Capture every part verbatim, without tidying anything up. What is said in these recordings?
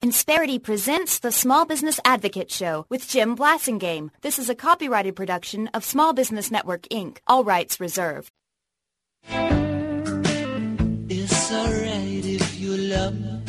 Insperity presents the Small Business Advocate Show with Jim Blasingame. This is a copyrighted production of Small Business Network, Incorporated. All rights reserved. It's alright if you love me.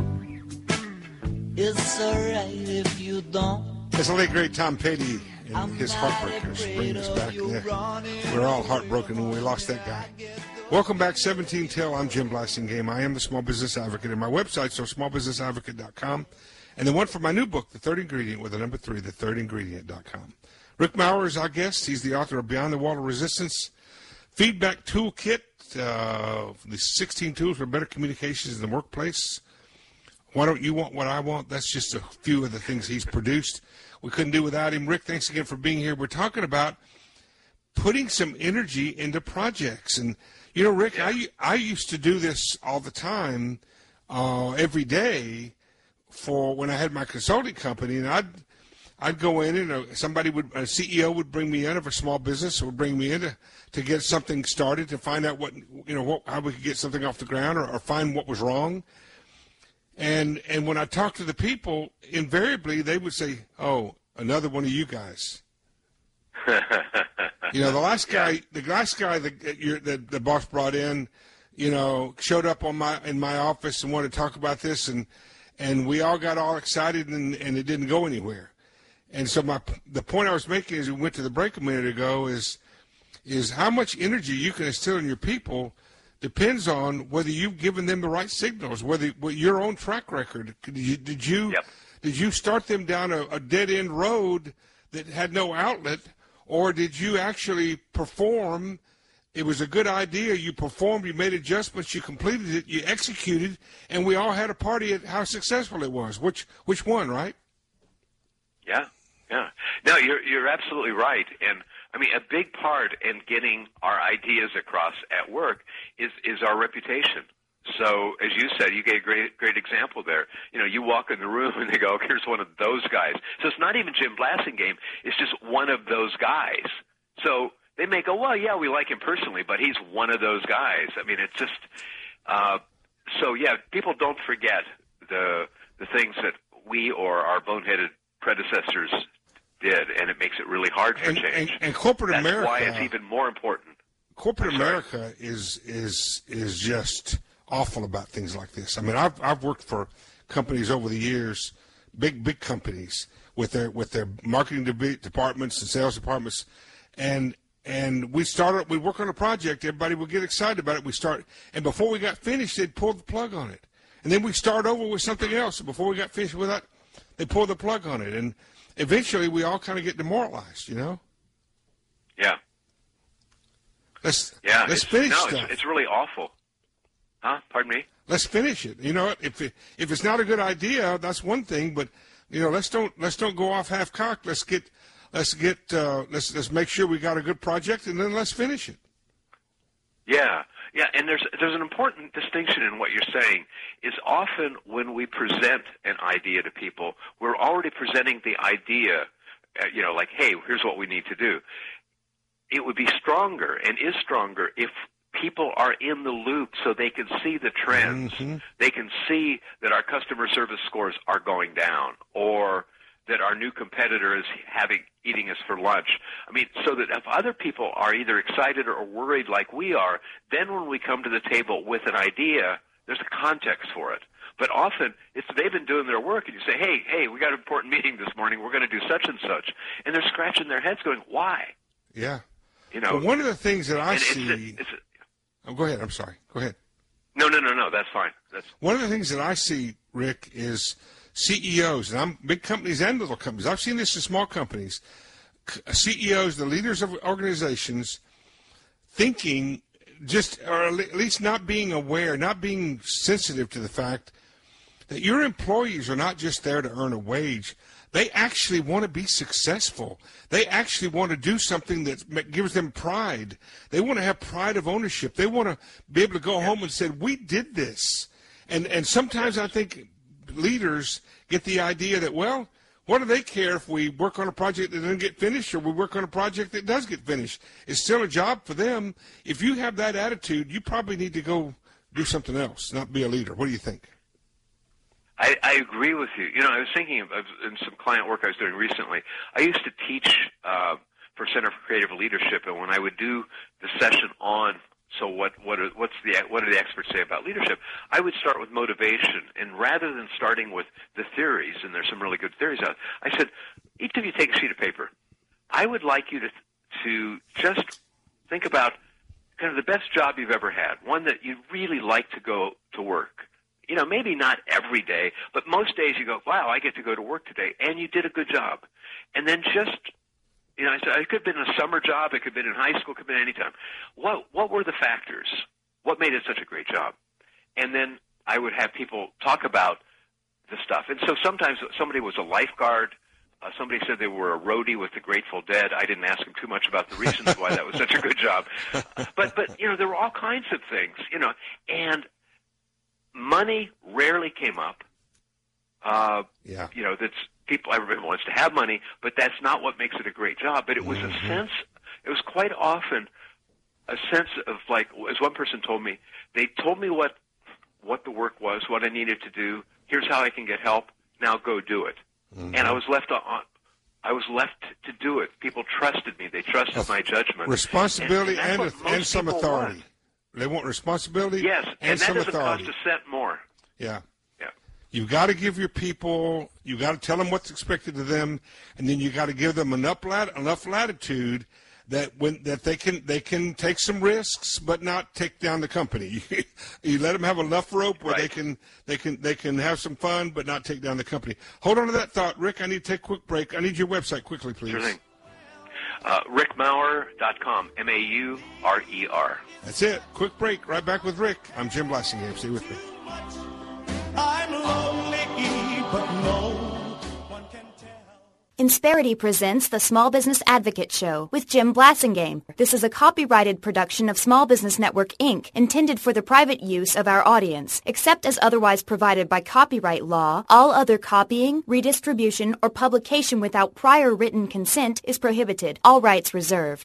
It's alright if you don't. It's the late great Tom Petty and his Heartbreakers bringing us back. Yeah. We're all heartbroken when we lost that guy. Welcome back, seventeen till. I'm Jim Blasingame. I am the Small Business Advocate, and my website's so small business advocate dot com. And the one for my new book, The Third Ingredient, with the number three, the third ingredient dot com. Rick Maurer is our guest. He's the author of Beyond the Wall of Resistance, Feedback Toolkit, uh, the sixteen tools for better communications in the workplace. Why don't you want what I want? That's just a few of the things he's produced. We couldn't do without him. Rick, thanks again for being here. We're talking about putting some energy into projects. And, you know, Rick, I, I used to do this all the time, uh, every day for when I had my consulting company. And I'd, I'd go in and uh, somebody would, a C E O would bring me in of a small business, would bring me in to, to get something started, to find out what, you know, what, how we could get something off the ground or, or find what was wrong. And and when I talked to the people, invariably they would say, "Oh, another one of you guys." You know, the last guy, the last guy that you're, that the boss brought in, you know, showed up on my in my office and wanted to talk about this, and and we all got all excited, and, and it didn't go anywhere. And so my the point I was making as we went to the break a minute ago is is how much energy you can instill in your people depends on whether you've given them the right signals, whether what your own track record. Did you did you, yep. did you start them down a, a dead end road that had no outlet, or did you actually perform? It was a good idea. You performed. You made adjustments. You completed it. You executed, and we all had a party at how successful it was. Which which one, right? Yeah, yeah. No, you're you're absolutely right, and. I mean, a big part in getting our ideas across at work is, is our reputation. So, as you said, you gave a great, great example there. You know, you walk in the room and they go, here's one of those guys. So it's not even Jim Blasingame. It's just one of those guys. So they may go, well, yeah, we like him personally, but he's one of those guys. I mean, it's just uh, – so, yeah, people don't forget the the things that we or our boneheaded predecessors did, and it makes it really hard for and, change. And, and corporate That's America, why it's even more important. Corporate America is is is just awful about things like this. I mean, I've I've worked for companies over the years, big big companies with their with their marketing de- departments and sales departments, and and we started we work on a project. Everybody would get excited about it. We start, and before we got finished, they'd pull the plug on it, and then we start over with something else. And before we got finished with that, they pull the plug on it, and eventually, we all kind of get demoralized, you know. Yeah. Let's yeah, let's finish no, stuff. It's, it's really awful. Huh? Pardon me. Let's finish it. You know, if it, if it's not a good idea, that's one thing. But you know, let's don't let's don't go off half cocked. Let's get let's get uh, let's let's make sure we got a good project, and then let's finish it. Yeah. Yeah, and there's there's an important distinction in what you're saying. Is often when we present an idea to people, we're already presenting the idea, uh, you know, like, hey, here's what we need to do. It would be stronger and is stronger if people are in the loop so they can see the trends. Mm-hmm. They can see that our customer service scores are going down, or that our new competitor is having eating us for lunch. I mean, so that if other people are either excited or worried like we are, then when we come to the table with an idea, there's a context for it. But often, it's they've been doing their work, and you say, hey, hey, we got an important meeting this morning. We're going to do such and such. And they're scratching their heads going, why? Yeah. You know, well, one of the things that I it's, see it's, it's, oh, go ahead. I'm sorry. Go ahead. No, no, no, no. That's fine. That's one of the things that I see, Rick, is C E Os, and I'm big companies and little companies. I've seen this in small companies. C E Os, the leaders of organizations, thinking just, or at least not being aware, not being sensitive to the fact that your employees are not just there to earn a wage. They actually want to be successful. They actually want to do something that gives them pride. They want to have pride of ownership. They want to be able to go home and say, we did this. And and sometimes I think leaders get the idea that, well, what do they care if we work on a project that doesn't get finished or we work on a project that does get finished? It's still a job for them. If you have that attitude, you probably need to go do something else, not be a leader. What do you think? I, I agree with you. You know, I was thinking of, of in some client work I was doing recently. I used to teach uh, for Center for Creative Leadership, and when I would do the session on so what what are, what's the what do the experts say about leadership, I would start with motivation, and rather than starting with the theories, and there's some really good theories out, I said, each of you take a sheet of paper. I would like you to to just think about kind of the best job you've ever had, one that you'd really like to go to work. You know, maybe not every day, but most days you go, wow, I get to go to work today, and you did a good job. And then just, you know, I said, it could have been a summer job, it could have been in high school, it could have been any time. What, what were the factors? What made it such a great job? And then I would have people talk about the stuff. And so sometimes somebody was a lifeguard. Uh, somebody said they were a roadie with the Grateful Dead. I didn't ask them too much about the reasons why that was such a good job. But, but you know, there were all kinds of things, you know, and money rarely came up. Uh, yeah. You know, that's people, everybody wants to have money, but that's not what makes it a great job. But it was mm-hmm. a sense, it was quite often a sense of, like, as one person told me, they told me what what the work was, what I needed to do. Here's how I can get help. Now go do it. Mm-hmm. And I was left on. I was left to do it. People trusted me. They trusted uh, my judgment. Responsibility and and, and some authority. Want. They want responsibility. Yes, and, and that some doesn't authority. cost a cent more. Yeah. Yeah. You got to give your people. You got to tell them what's expected of them, and then you got to give them enough lat- enough latitude that when that they can they can take some risks, but not take down the company. You let them have enough rope where right. they can they can they can have some fun, but not take down the company. Hold on to that thought, Rick. I need to take a quick break. I need your website quickly, please. Sure thing. Uh, rick maurer dot com, M A U R E R. That's it. Quick break. Right back with Rick. I'm Jim Blassingame. Stay with me. I'm lonely, but no one can tell. Insperity presents the Small Business Advocate Show with Jim Blassingame. This is a copyrighted production of Small Business Network, Incorporated, intended for the private use of our audience. Except as otherwise provided by copyright law, all other copying, redistribution, or publication without prior written consent is prohibited. All rights reserved.